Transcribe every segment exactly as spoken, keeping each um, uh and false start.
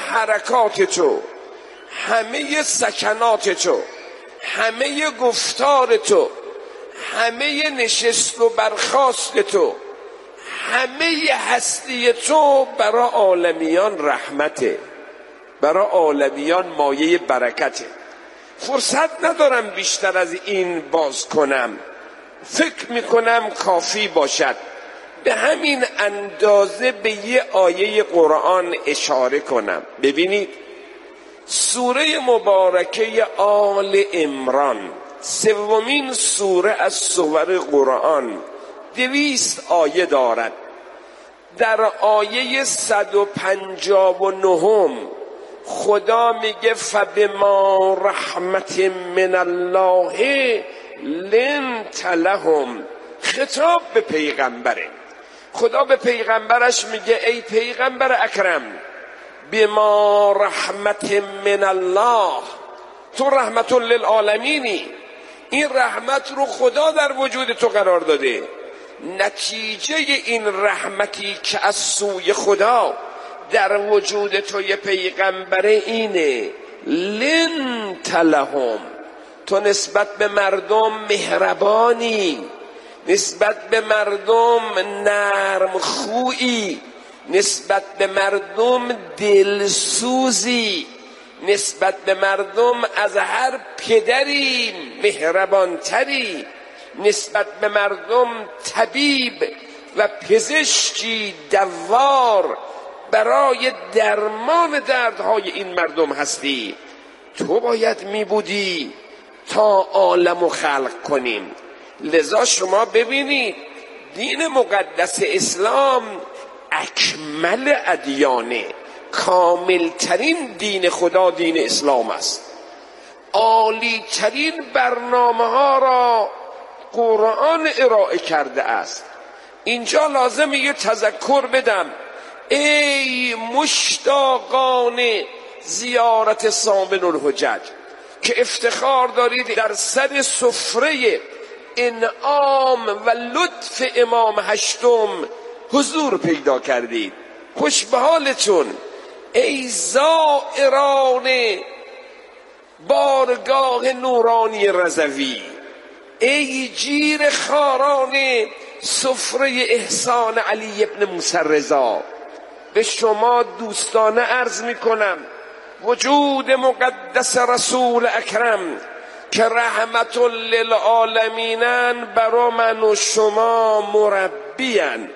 حرکات تو، همه سکنات تو، همه گفتار تو، همه نشست و برخاست تو، همه هستی تو برای عالمیان رحمته، برای عالمیان مایه برکته. فرصت ندارم بیشتر از این باز کنم، فکر میکنم کافی باشد. به همین اندازه به یه آیه قرآن اشاره کنم. ببینید سوره مبارکه آل عمران، سومین سوره از سور قرآن، دویست آیه دارد. در آیه صد و پنجاه و نهم خدا میگه فبما رحمت من الله لنت لهم. خطاب به پیغمبره. خدا به پیغمبرش میگه ای پیغمبر اکرم، بما رحمت من الله، تو رحمت للعالمینی. این رحمت رو خدا در وجود تو قرار داده. نتیجه این رحمتی که از سوی خدا در وجود تو یه پیغمبره اینه لنت لهم. تو نسبت به مردم مهربانی، نسبت به مردم نرم خویی، نسبت به مردم دلسوزی، نسبت به مردم از هر پدری مهربانتری، نسبت به مردم طبیب و پزشکی دوار برای درمان دردهای این مردم هستی. تو باید می بودی تا عالمو خلق کنیم. لذا شما ببینید دین مقدس اسلام اکمل ادیانه، کامل ترین دین خدا دین اسلام است. عالی ترین برنامه ها را قرآن ارائه کرده است. اینجا لازمه یه تذکر بدم، ای مشتاقان زیارت ثامن الحجج که افتخار دارید در سر سفره انعام و لطف امام هشتم حضور پیدا کردید، خوش به حالتون. ای زائران بارگاه نورانی رضوی، ای جیر خاران سفره احسان علی ابن موسی رضا، به شما دوستانه عرض می کنم وجود مقدس رسول اکرم که رحمت للعالمینن برا من و شما مربیان،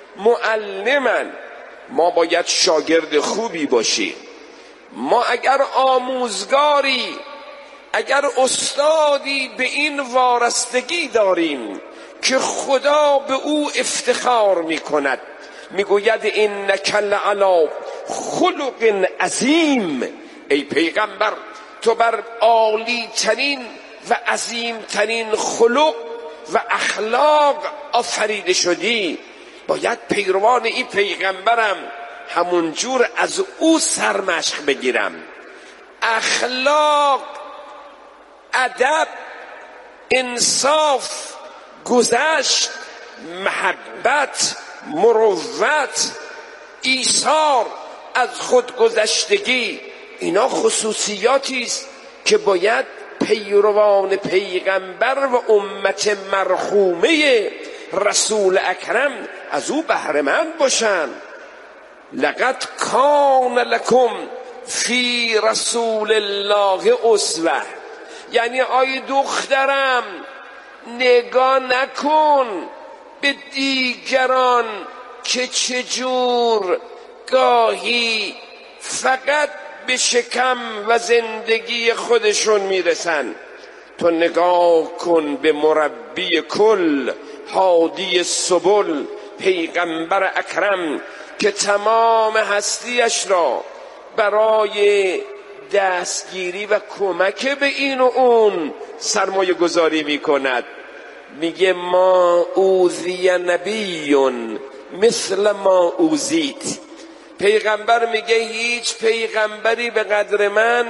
معلمن. ما باید شاگرد خوبی باشیم. ما اگر آموزگاری، اگر استادی به این وارستگی داریم که خدا به او افتخار می کند، می گوید انک لعلی خلق عظیم، ای پیغمبر تو بر عالی ترین و عظیم ترین خلق و اخلاق آفریده شدی. باید پیروان این پیغمبرم همونجور از او سرمشق بگیرم. اخلاق، ادب، انصاف، گذشت، محبت، مروت، ایثار از خودگذشتگی، اینا خصوصیاتی است که باید پیروان پیغمبر و امت مرحومه رسول اکرم از او بهره مند باشن. لقد کان لکم فی رسول الله اسوه، یعنی آی دخترم نگاه نکن به دیگران که چجور گاهی فقط به شکم و زندگی خودشون میرسن. تو نگاه کن به مربی کل، هادی سبل، پیغمبر اکرم که تمام هستیش را برای دستگیری و کمک به این و اون سرمایه گذاری می کند. میگه ما اوذی نبیون مثل ما اوذیت. پیغمبر میگه هیچ پیغمبری به قدر من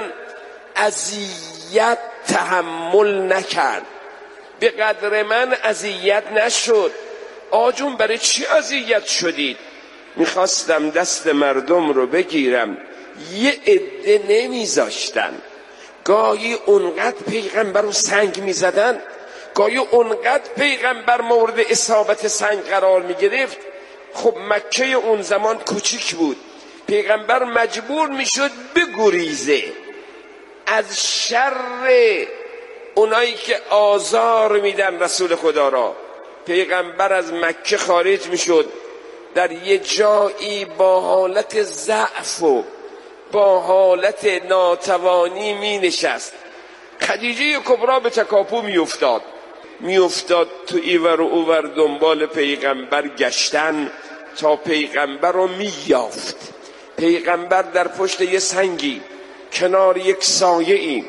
اذیت تحمل نکرد، به قدر من اذیت نشد. آجون برای چی اذیت شدید؟ میخواستم دست مردم رو بگیرم یه عده نمیذاشتن. گاهی اونقدر پیغمبر رو سنگ میزدن، گاهی اونقدر پیغمبر مورد اصابت سنگ قرار میگرفت. خب مکه اون زمان کوچیک بود، پیغمبر مجبور میشد بگریزه از شر اونایی که آزار میدن رسول خدا را. پیغمبر از مکه خارج میشد، در یه جایی با حالت ضعف و با حالت ناتوانی می نشست. خدیجه کبرا به تکاپو می افتاد می افتاد تو ایور و اوور دنبال پیغمبر گشتن تا پیغمبر رو می یافت. پیغمبر در پشت یه سنگی کنار یک سایه‌ای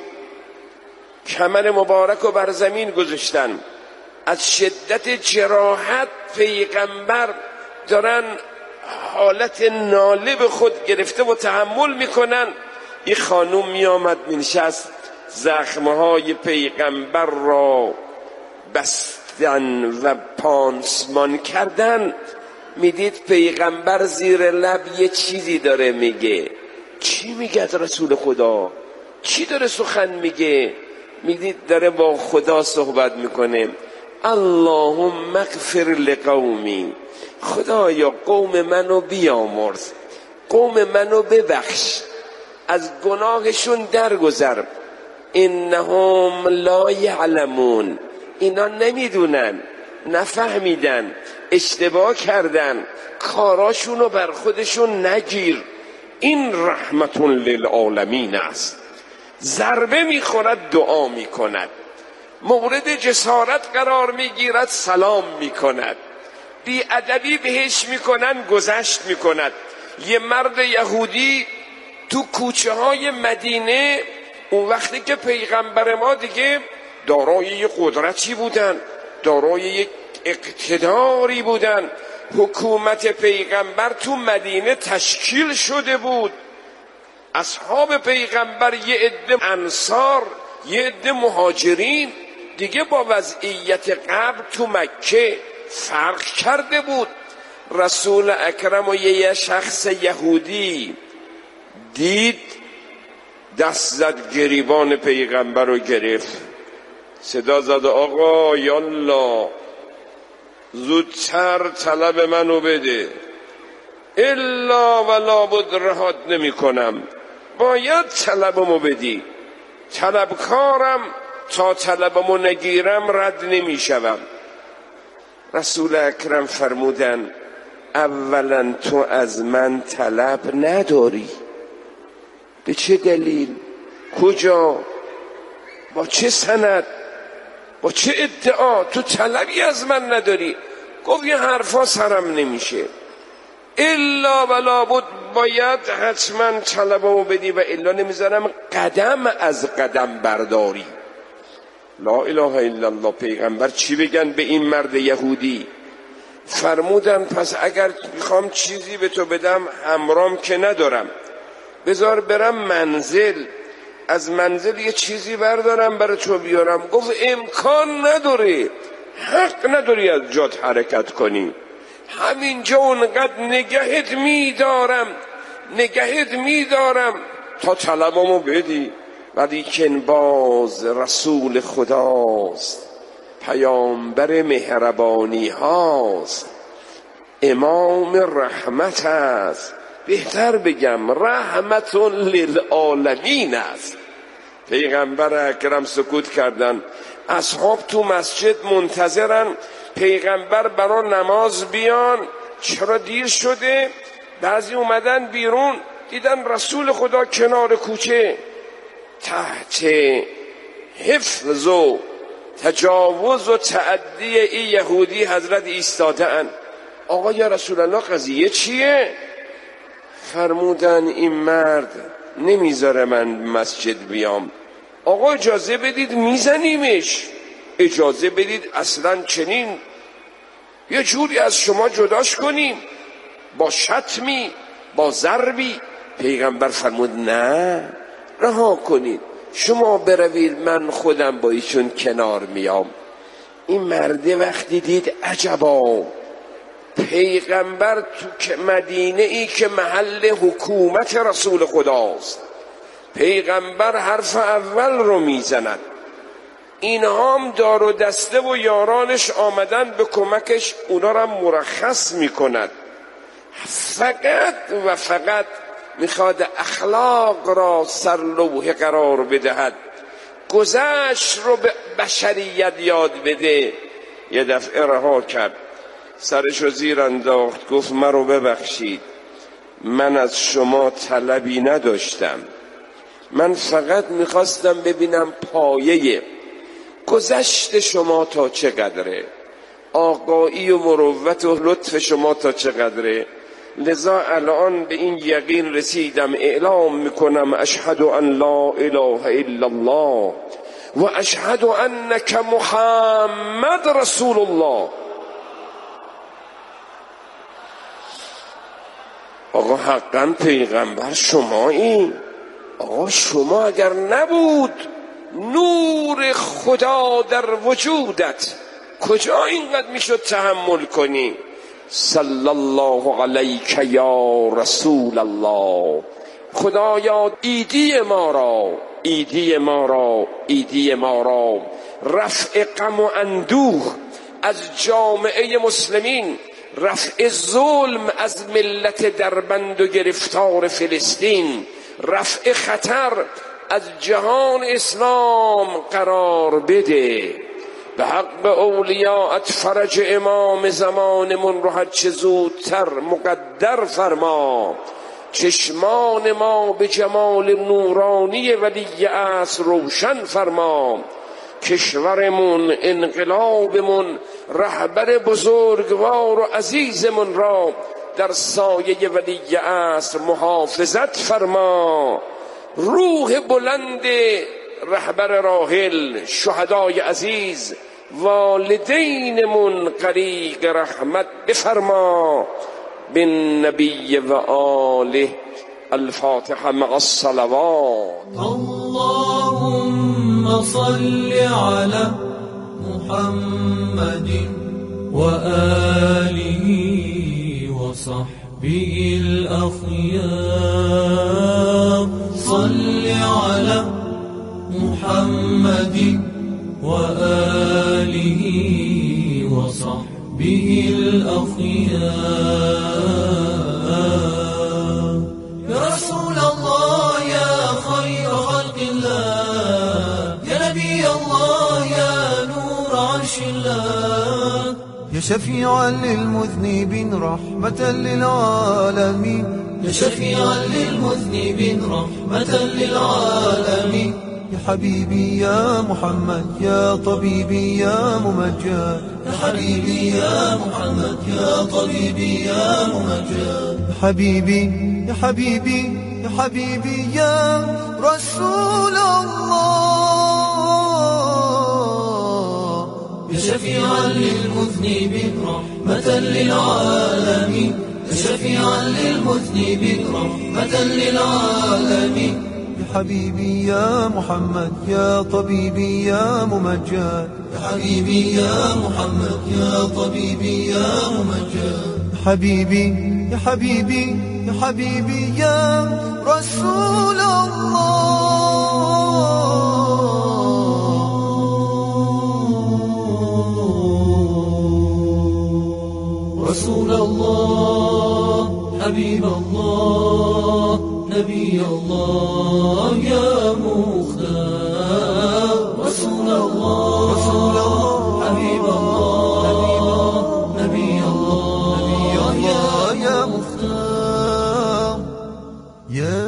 کمر مبارک رو بر زمین گذاشتن. از شدت جراحت پیغمبر دارن حالت ناله به خود گرفته و تحمل میکنن. این خانوم میامد مینشست، زخمهای پیغمبر را بستن و پانسمان کردن. میدید پیغمبر زیر لب یه چیزی داره میگه. چی میگه رسول خدا؟ چی داره سخن میگه؟ میدید داره با خدا صحبت میکنه. اللهم اغفر لقومی، خدایا قوم منو بیامرز، قوم منو ببخش، از گناهشون درگذر. انهم لا یعلمون، اینا نمیدونن، نفهمیدن، اشتباه کردن، کاراشونو بر خودشون نگیر. این رحمت للعالمین است. ضربه میخورد دعا میکند، مورد جسارت قرار میگیرد سلام میکند، بی ادبی بهش میکنن گذشت میکند. یه مرد یهودی تو کوچه های مدینه، اون وقتی که پیغمبر ما دیگه دارای یه قدرتی بودن، دارای یک اقتداری بودن، حکومت پیغمبر تو مدینه تشکیل شده بود. اصحاب پیغمبر یه عده انصار، یه عده مهاجرین دیگه با وضعیت قبل تو مکه فرق کرده بود. رسول اکرم و یه شخص یهودی دید، دست زد گریبان پیغمبر رو گرفت، صدا زد آقا یالله زودتر طلب منو بده، الا ولا بد رهات نمی کنم، باید طلبمو بدی، طلبکارم، تا طلبمو نگیرم رد نمی شوم. رسول اکرم فرمودن اولا تو از من طلب نداری. به چه دلیل؟ کجا؟ با چه سند؟ با چه ادعا تو طلبی از من نداری؟ گفت یه حرفا سرم نمیشه، الا ولا بود، باید حتما طلبمو بدی و الا نمیذارم قدم از قدم برداری. لا اله الا الله. پیغمبر چی بگن به این مرد یهودی؟ فرمودن پس اگر میخوام چیزی به تو بدم همرام که ندارم، بذار برم منزل، از منزل یه چیزی بردارم برای تو بیارم. گفت امکان نداره، حق نداری از جات حرکت کنی، همینجا اونقدر نگهت میدارم نگهت میدارم تا طلبمو بدی. ولیکن باز رسول خداست، پیامبر مهربانی هاست، امام رحمت است، بهتر بگم رحمت للعالمین است. پیغمبر اکرم سکوت کردن. اصحاب تو مسجد منتظرن پیغمبر برای نماز بیان. چرا دیر شده؟ بعضی اومدن بیرون دیدن رسول خدا کنار کوچه تحت حفظ و تجاوز و تعدی این یهودی حضرت ایستاده ان. آقا یا رسول الله قضیه چیه؟ فرمودن این مرد نمیذاره من مسجد بیام. آقا اجازه بدید میزنیمش، اجازه بدید اصلا چنین یه جوری از شما جداش کنیم، با شتمی، با ضربی. پیغمبر فرمود نه، رها کنید، شما بروید، من خودم با ایشون کنار میام. این مرده وقتی دید عجبا، پیغمبر تو مدینه ای که محل حکومت رسول خداست، پیغمبر حرف اول رو میزند، اینها هم دار و دسته و یارانش آمدن به کمکش، اونا را مرخص میکند. فقط و فقط میخواد اخلاق را سرلوحه قرار بدهد، گذشت رو به بشریت یاد بده. یه دفعه رها کرد، سرشو زیر انداخت، گفت مرا ببخشید، من از شما طلبی نداشتم، من فقط میخواستم ببینم پایه گذشت شما تا چقدره، آقایی و مروت و لطف شما تا چقدره. لذا الان به این یقین رسیدم، اعلام میکنم اشهد ان لا اله الا الله و اشهد انک محمد رسول الله. آقا حقا پیغمبر شمایی؟ آقا شما اگر نبود نور خدا در وجودت، کجا اینقدر میشد تحمل کنی؟ صلی الله علیک یا رسول الله. خدایا ایدی ما را، ایدی ما را، ایدی ما را رفع غم و اندوه از جامعه مسلمین، رفع ظلم از ملت دربند و گرفتار فلسطین، رفع خطر از جهان اسلام قرار بده. به حق اولیاءت فرج امام زمانمون رو هرچه زودتر مقدر فرما. چشمان ما به جمال نورانی ولی عصر روشن فرما. کشورمون، انقلابمون، رهبر بزرگوار و عزیزمون را در سایه ولی عصر محافظت فرما. روح بلند رهبر راحل، شهدای عزیز، والدینمون غریق رحمت بفرما. بالنبی و آله. الفاتحه مع الصلوات. اللهم صل على محمد وآله وصحبه الأخيار. صل على محمد وآله وصحبه الأخيار. يا رسول الله يا خير خلق الله، يا نبي الله يا نور عرش الله، يا شفيعا للمذنبين رحمة للعالمين، يا شفيعا للمذنبين رحمة للعالمين. يا حبيبي يا محمد يا طبيبي يا ممجد، يا حبيبي يا محمد يا طبيبي يا ممجد. يا حبيبي يا حبيبي يا حبيبي يا رسول الله. يا شفيعا للمذنبين رحمة للعالمين، يا شفيعا للمذنبين رحمة للعالمين. يا حبيبي يا محمد يا طبيبي يا ممجد، يا حبيبي يا محمد يا طبيبي يا ممجد. يا حبيبي يا حبيبي يا حبيبي يا رسول الله. رسول الله، حبيب الله، نبي الله يا مختار. رسول الله، رسول الله، حبيب الله، نبي الله يا يا مختار. يا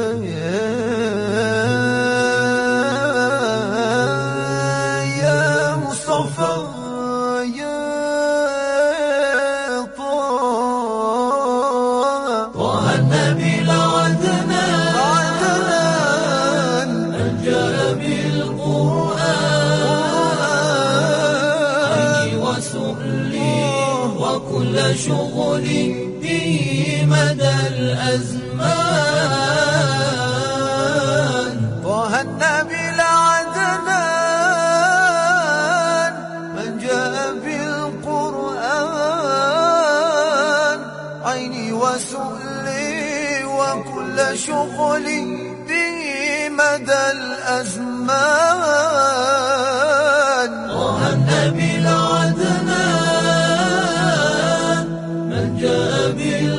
يا مصطفى يا طه، طه النبي العدنان، من جاء بالقرآن وسؤلي وكل شغلي به مدى الأزمان. طه النبي العدنان، من جاء بالقرآن به مدى الأزمان. طه النبي العدنان من جاء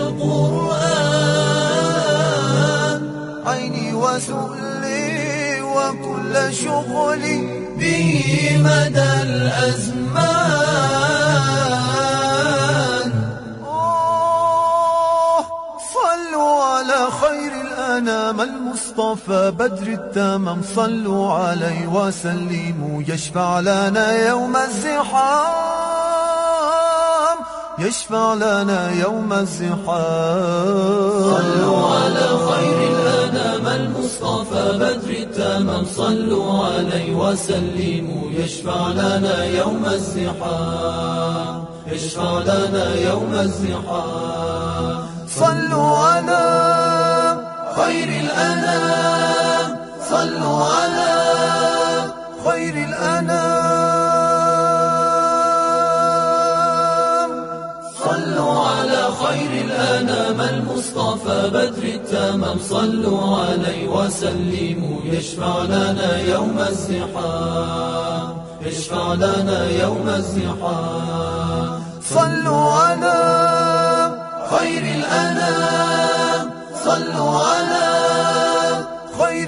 بالقرآن. عيني وسؤلي وكل شغلي به مدى الأزمان. أوه صلوا على خير الأنام المصطفى بدر التمام. صلوا عليه وسلموا يشفع لنا يوم الزحام. يشفع لنا يوم الزحام. صلوا على خير الأنام المصطفى بدر التمام. صلوا عليه وسلموا يشفع لنا يوم الزحام. يشفع لنا يوم الزحام. صلوا على خير الأنام. صلوا على خير الأنام. صلوا على خير الأنام المصطفى بدر التمام. صلوا عليه وسلموا يشفع لنا يوم الزحام. يشفع لنا يوم الزحام. صلوا على خير الأنام. صلوا على خير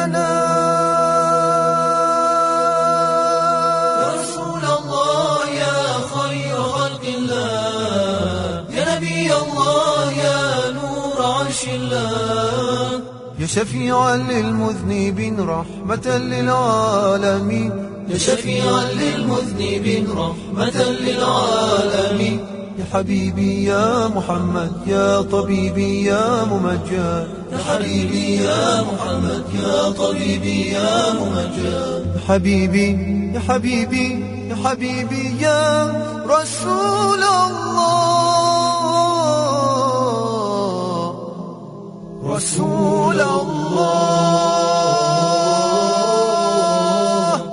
الأنام. يا رسول الله يا خير خلق الله. يا نبي الله يا نور عرش الله. يا شفيعا للمذنبين رحمة للعالمين. يا شفيعا للمذنبين رحمة للعالمين. يا حبيبي يا محمد يا طبيبي يا ممجد. يا حبيبي يا محمد يا طبيبي يا ممجد. يا حبيبي يا حبيبي يا حبيبي يا رسول الله. رسول الله.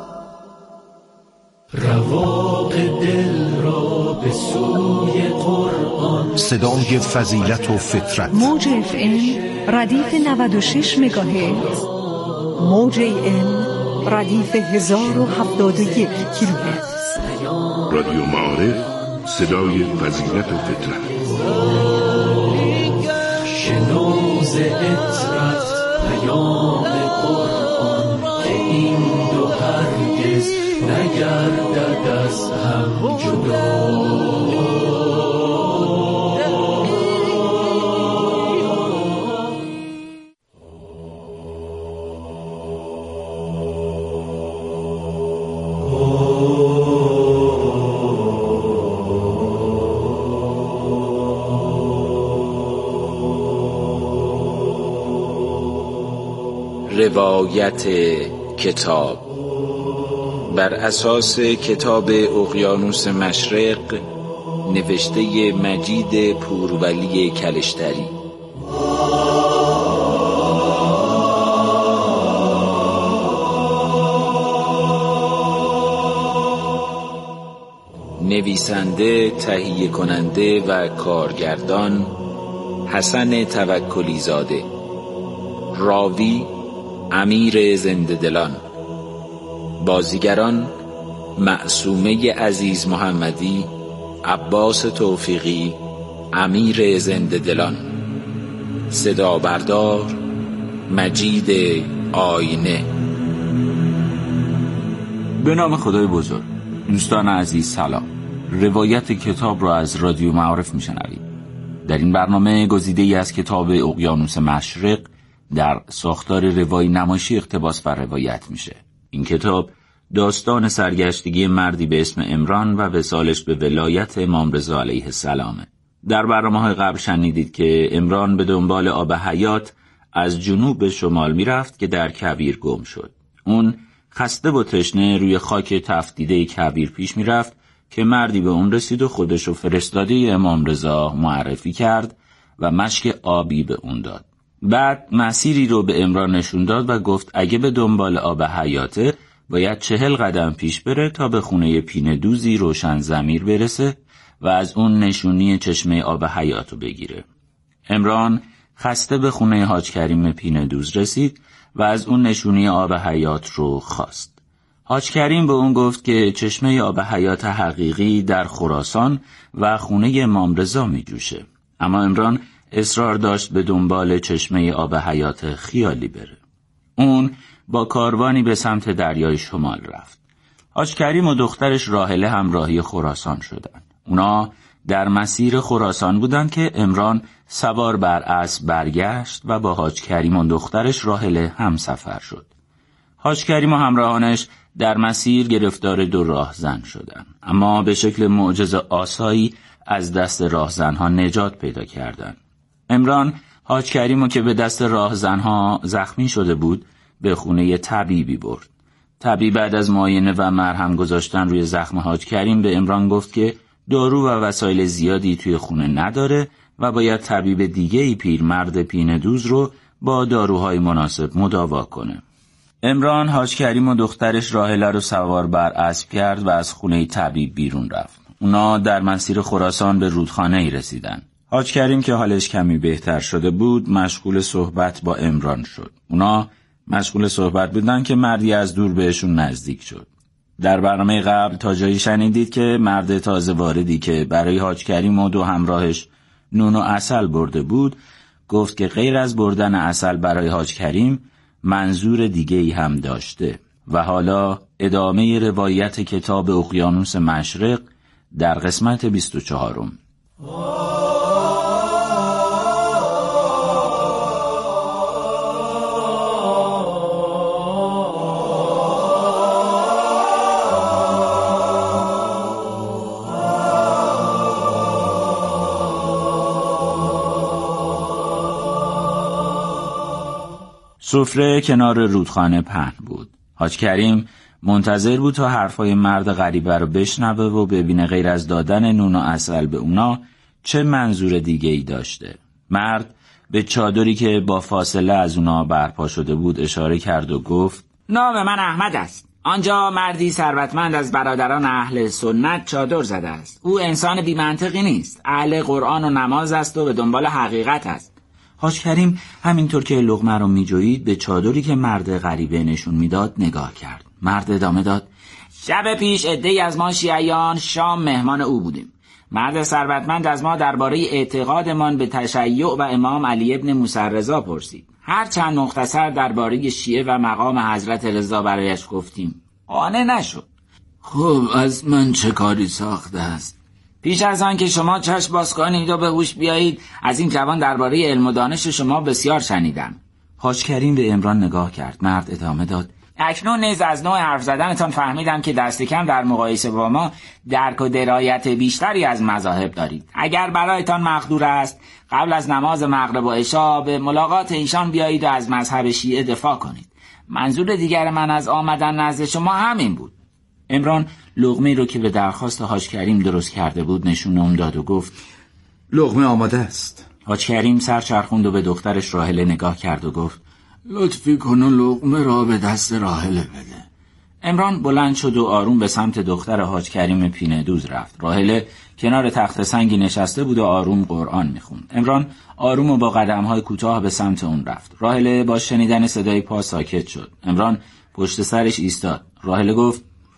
رواق دل را به سوی قرآن. صدای فضیلت و فطرت. موج اف ام ردیف نود و شش مگاهرتز. موج ام ردیف هزار و هفتاد و یک کیلوهرتز. رادیو معارف صدای فضیلت و فطرت. شنوز اطرت پیام قرآن که این دو هرگز نگردد از هم جدا. روایت کتاب بر اساس کتاب اقیانوس مشرق نوشته مجید پورولی کلشتری. نویسنده، تهیه کننده و کارگردان حسن توکلی زاده. راوی امیر زنده دلان. بازیگران معصومه عزیز محمدی، عباس توفیقی، امیر زنده دلان. صدا بردار مجید آینه. به نام خدای بزرگ. دوستان عزیز سلام. روایت کتاب را از رادیو معارف میشنوید. در این برنامه گزیده‌ای از کتاب اقیانوس مشرق در ساختار روایی نمایشی اقتباس بر روایت میشه. این کتاب داستان سرگشتگی مردی به اسم عمران و وصالش به ولایت امام رضا علیه السلامه. در برنامه‌های قبل شنیدید که عمران به دنبال آب حیات از جنوب به شمال میرفت که در کویر گم شد. اون خسته و تشنه روی خاک تفدیده کویر پیش میرفت که مردی به اون رسید و خودشو فرستاده امام رضا معرفی کرد و مشک آبی به اون داد. بعد مسیری رو به عمران نشون داد و گفت اگه به دنبال آب حیاته باید چهل قدم پیش بره تا به خونه پینه دوزی روشن ضمیر برسه و از اون نشونی چشمه آب حیاتو بگیره. عمران خسته به خونه حاج کریم پینه دوز رسید و از اون نشونی آب حیات رو خواست. حاج کریم به اون گفت که چشمه آب حیات حقیقی در خراسان و خونه امام رضا می جوشه. اما عمران اصرار داشت به دنبال چشمه آب حیات خیالی بره. اون با کاروانی به سمت دریای شمال رفت. حاج کریم و دخترش راحله همراهی خراسان شدن. اونا در مسیر خراسان بودن که عمران سوار بر اسب برگشت و با حاج کریم و دخترش راحله هم سفر شد. حاج کریم و همراهانش در مسیر گرفتار دو راهزن شدند، اما به شکل معجزه آسایی از دست راهزنها نجات پیدا کردند. عمران حاج کریمو که به دست راهزنها زخمی شده بود به خونه طبیبی برد. طبیب بعد از معاینه و مرهم گذاشتن روی زخم حاج کریم به عمران گفت که دارو و وسایل زیادی توی خونه نداره و باید طبیب دیگه‌ای پیرمرد پینه دوز رو با داروهای مناسب مداوا کنه. عمران حاج کریم و دخترش راحله رو سوار بر اسب کرد و از خونه طبیب بیرون رفت. اونا در مسیر خراسان به رودخانه‌ای رسیدن. حاج کریم که حالش کمی بهتر شده بود مشغول صحبت با عمران شد. اونا مشغول صحبت بودن که مردی از دور بهشون نزدیک شد. در برنامه قبل تا جایی شنیدید که مرد تازه واردی که برای حاج کریم و دو همراهش نون و عسل برده بود گفت که غیر از بردن عسل برای حاج کریم منظور دیگه‌ای هم داشته. و حالا ادامه روایت کتاب اقیانوس مشرق در قسمت بیست و چهارم. سفره کنار رودخانه پهن بود. حاج کریم منتظر بود تا حرفای مرد غریبه رو بشنوه و ببینه غیر از دادن نون و عسل به اونا چه منظور دیگه ای داشته. مرد به چادری که با فاصله از اونا برپا شده بود اشاره کرد و گفت نام من احمد است. آنجا مردی ثروتمند از برادران اهل سنت چادر زده است. او انسان بی منطقی نیست. اهل قرآن و نماز است و به دنبال حقیقت است. حاج کریم همینطور که لقمه رو میجوید به چادری که مرد غریبه نشون میداد نگاه کرد. مرد ادامه داد شب پیش عده‌ای از ما شیعیان شام مهمان او بودیم. مرد ثروتمند از ما درباره اعتقادمان به تشیع و امام علی ابن موسی رضا پرسید. هر چند مختصر درباره شیعه و مقام حضرت رضا برایش گفتیم. قانع نشد. خب از من چه کاری ساخته است؟ پیش از آن که شما چشم باز کنید و به هوش بیایید از این جوان درباره علم و دانش شما بسیار شنیدم. حاج کریم به عمران نگاه کرد. مرد ادامه داد اکنون نیز از نوع حرف زدنتان فهمیدم که دست کم در مقایسه با ما درک و درایت بیشتری از مذاهب دارید. اگر برایتان مقدور است قبل از نماز مغرب و عشا به ملاقات ایشان بیایید و از مذهب شیعه دفاع کنید. منظور دیگر من از آمدن نزد شما همین بود. عمران لقمه رو که به درخواست حاج کریم درست کرده بود نشون اون داد و گفت لقمه آماده است. حاج کریم سر چرخوند و به دخترش راحله نگاه کرد و گفت لطفی کن و لقمه را به دست راحله بده. عمران بلند شد و آروم به سمت دختر حاج کریم پینه دوز رفت. راحله کنار تخت سنگی نشسته بود و آروم قرآن میخوند. عمران آروم و با قدم‌های کوتاه به سمت اون رفت. راحله با شنیدن صدای پا ساکت شد. عمران پشت سرش ایستاد. راحله گفت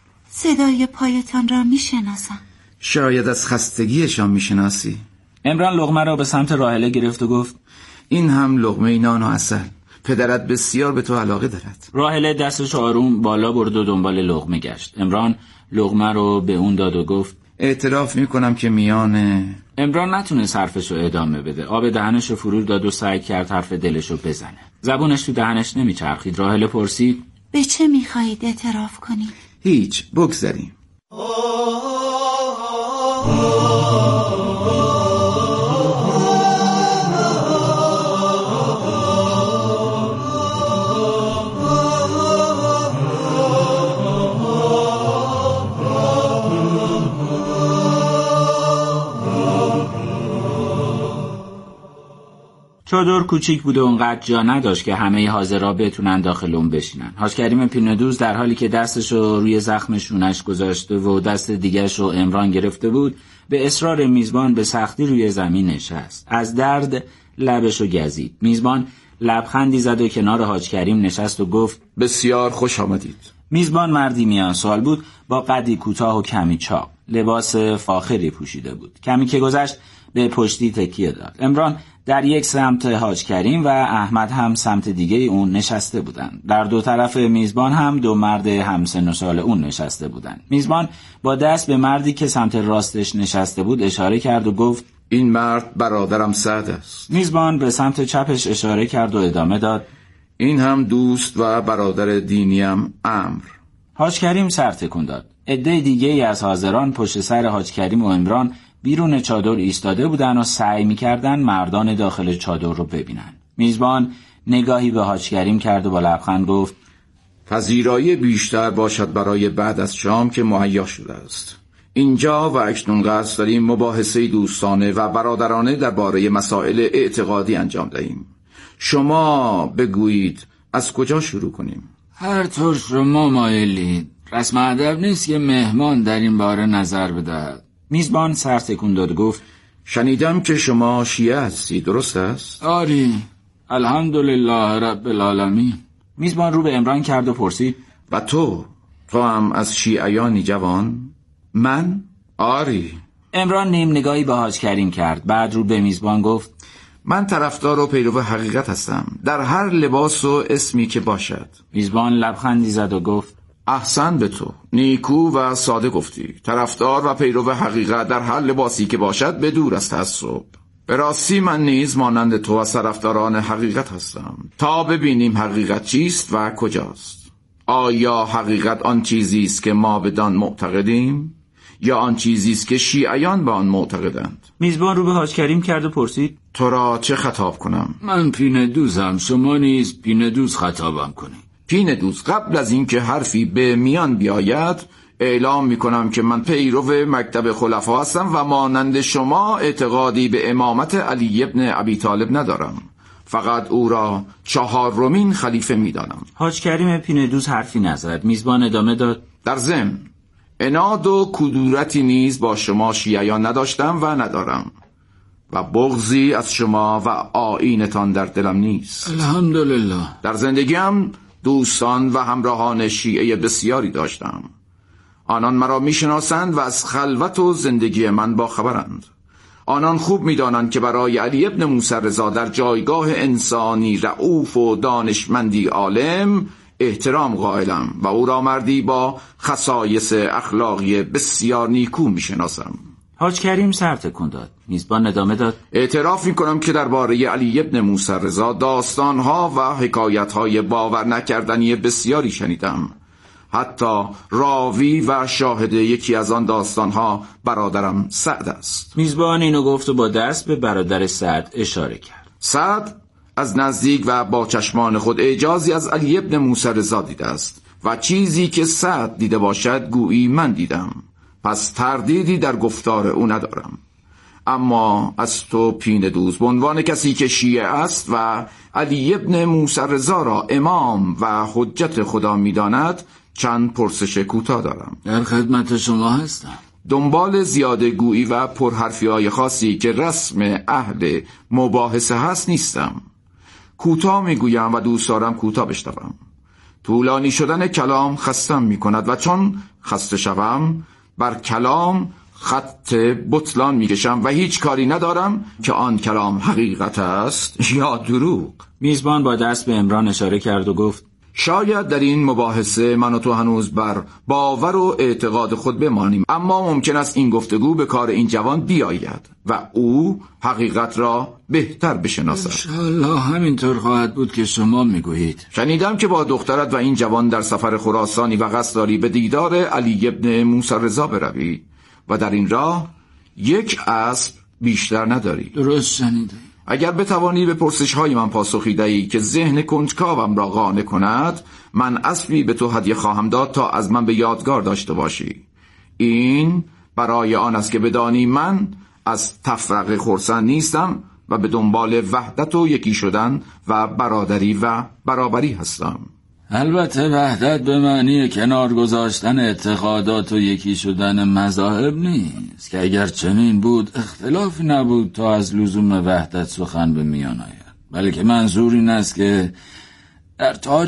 صدای پایتان را میشناسم. شاید از خستگیشان میشناسی. عمران لقمه را به سمت راحله گرفت و گفت این هم لقمه نان و عسل. پدرت بسیار به تو علاقه دارد. راحله دستش آروم بالا برد و دنبال لقمه گشت. عمران لقمه رو به اون داد و گفت اعتراف میکنم که میان. عمران نتونه حرفش رو ادامه بده. آب دهنش رو فرو داد و سعی کرد حرف دلش رو بزنه. زبونش تو دهنش نمیچرخید. راحله پرسید به چه میخواهید اعتراف کنید؟ هیچ، بگذاریم. چادر کوچیک بود و اونقدر جا نداشت که همه حاضرها بتونن داخل اون بشینن. حاج کریم پینه دوز در حالی که دستشو روی زخم شونش گذاشته و دست دیگرشو عمران گرفته بود به اصرار میزبان به سختی روی زمین نشست. از درد لبشو گزید. میزبان لبخندی زد و کنار حاج کریم نشست و گفت بسیار خوش آمدید. میزبان مردی میان سال بود با قدی کوتاه و کمی چاق. لباس فاخری پوشیده بود. کمی که گذشت به پشتی تکیه داد. عمران در یک سمت حاج کریم و احمد هم سمت دیگه اون نشسته بودند. در دو طرف میزبان هم دو مرد همسن و سال اون نشسته بودند. میزبان با دست به مردی که سمت راستش نشسته بود اشاره کرد و گفت این مرد برادرم سعد است. میزبان به سمت چپش اشاره کرد و ادامه داد این هم دوست و برادر دینیم عمرو. حاج کریم سر تکون داد. عده دیگه ای از حاضران پشت سر حاج کریم و عمران بیرون چادر ایستاده بودن و سعی می‌کردن مردان داخل چادر رو ببینن. میزبان نگاهی به حاج کریم کرد و با لبخند گفت پذیرایی بیشتر باشد برای بعد از شام که مهیا شده است. اینجا و اکنون قصد داریم مباحثه دوستانه و برادرانه درباره مسائل اعتقادی انجام دهیم. شما بگویید از کجا شروع کنیم؟ هر طور شما مایلید. رسم ادب نیست که مهمان در این باره نظر بدهد. میزبان سر تکون داد و گفت شنیدم که شما شیعه هستی، درست است؟ آری، الحمدلله رب العالمین. میزبان رو به عمران کرد و پرسید و تو؟ تو هم از شیعیانی جوان؟ من؟ آری. عمران نیم نگاهی به حاج کریم کرد. بعد رو به میزبان گفت من طرفدار و پیرو حقیقت هستم، در هر لباس و اسمی که باشد. میزبان لبخندی زد و گفت احسن به تو، نیکو و ساده گفتی. طرفدار و پیرو حقیقت در هر لباسی که باشد به دور از تعصب. به راستی من نیز مانند تو از طرفداران حقیقت هستم، تا ببینیم حقیقت چیست و کجاست. آیا حقیقت آن چیزی است که ما بدان معتقدیم یا آن چیزی است که شیعیان به آن معتقدند؟ میزبان رو به حاج کریم کرد و پرسید تو را چه خطاب کنم؟ من پینه دوزم، شما نیز پینه دوز خطابم کنید. پینه دوز، قبل از اینکه حرفی به میان بیاید اعلام میکنم که من پیرو مکتب خلفا هستم و مانند شما اعتقادی به امامت علی ابن ابی طالب ندارم، فقط او را چهارمین خلیفه میدانم. حاج کریم پینه دوز حرفی نزد. میزبان ادامه داد در ضمن عناد و کدورتی نیز با شما شیعیان نداشتم و ندارم و بغضی از شما و آیینتان در دلم نیست. الحمدلله. در زندگیم دوستان و همراهان شیعه بسیاری داشتم. آنان مرا میشناسند و از خلوت و زندگی من با خبرند. آنان خوب میدانند که برای علی ابن موسی رضا در جایگاه انسانی رؤوف و دانشمندی عالم احترام قائلم و او را مردی با خصایص اخلاقی بسیار نیکو میشناسم. حاج کریم سر تکون داد. میزبان ادامه داد اعتراف میکنم که درباره علی ابن موسی رضا داستانها و حکایتهای باور نکردنی بسیاری شنیدم. حتی راوی و شاهد یکی از آن داستانها برادرم سعد است. میزبان اینو گفت و با دست به برادر سعد اشاره کرد. سعد از نزدیک و با چشمان خود اعجازی از علی ابن موسی رضا دیده است و چیزی که سعد دیده باشد گویی من دیدم، پس تردیدی در گفتار او ندارم. اما از تو پینه دوز، به عنوان کسی که شیعه است و علی ابن موسی رضا را امام و حجت خدا می‌داند، چند پرسش کوتاه دارم. در خدمت شما هستم. دنبال زیاده گویی و پرحرفی‌های خاصی که رسم اهل مباحثه هست نیستم. کوتاه میگویم و دوست دارم کوتاه بشنوم. طولانی شدن کلام خستم میکند و چون خسته شوم بر کلام خط بطلان میکشم و هیچ کاری ندارم که آن کلام حقیقت است یا دروغ. میزبان با دست به عمران اشاره کرد و گفت شاید در این مباحثه من و تو هنوز بر باور و اعتقاد خود بمانیم، اما ممکن است این گفتگو به کار این جوان بیاید و او حقیقت را بهتر بشناسد. انشاءالله همینطور خواهد بود که شما میگویید. شنیدم که با دخترت و این جوان در سفر خراسانی و قصد داری به دیدار علی ابن موسی رضا بروی و در این راه یک اسب بیشتر نداری. درست شنیده. اگر بتوانی به پرسش‌های من پاسخی دهی که ذهن کنجکاوم را قانع کند، من اسبی به تو هدیه خواهم داد تا از من به یادگار داشته باشی. این برای آن است که بدانی من از تفرقه خرسند نیستم و به دنبال وحدت و یکی شدن و برادری و برابری هستم. البته وحدت به معنی کنار گذاشتن اعتقادات و یکی شدن مذاهب نیست که اگر چنین بود اختلافی نبود تا از لزوم وحدت سخن به میان آید، بلکه منظور این است که در تاریخ